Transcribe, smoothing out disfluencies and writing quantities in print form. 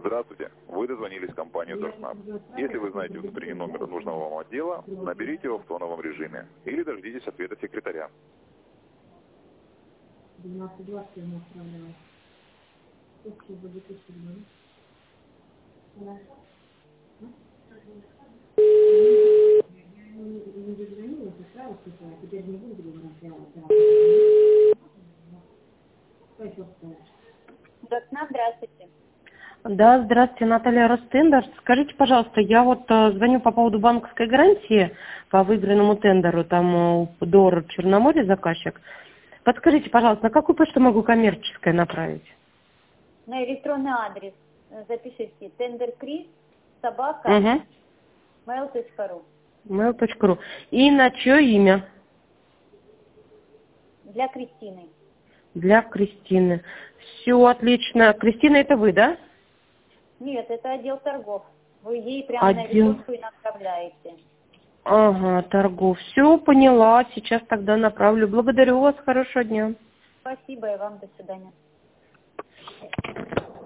Здравствуйте. Вы дозвонились в компанию «Торснаб». Если вы знаете внутренний номер нужного вам отдела, наберите его в тоновом режиме или дождитесь ответа секретаря. 12:20 я отправляла. Не дозвонилась, отправила, теперь не буду Здравствуйте. Да, здравствуйте, Наталья Ростендер. Скажите, пожалуйста, я вот звоню по поводу банковской гарантии по выигранному тендеру, там ДОР Черноморье заказчик. Подскажите, пожалуйста, на какую почту могу коммерческое направить? На электронный адрес запишите tenderkris@mail.ru. mail.ru. И на чье имя? Для Кристины. Для Кристины. Все отлично. Кристина, это вы, да? Нет, это отдел торгов. Вы ей прямо на электронку и направляете. Ага, торгов. Все, поняла. Сейчас тогда направлю. Благодарю вас. Хорошего дня. Спасибо и вам. До свидания.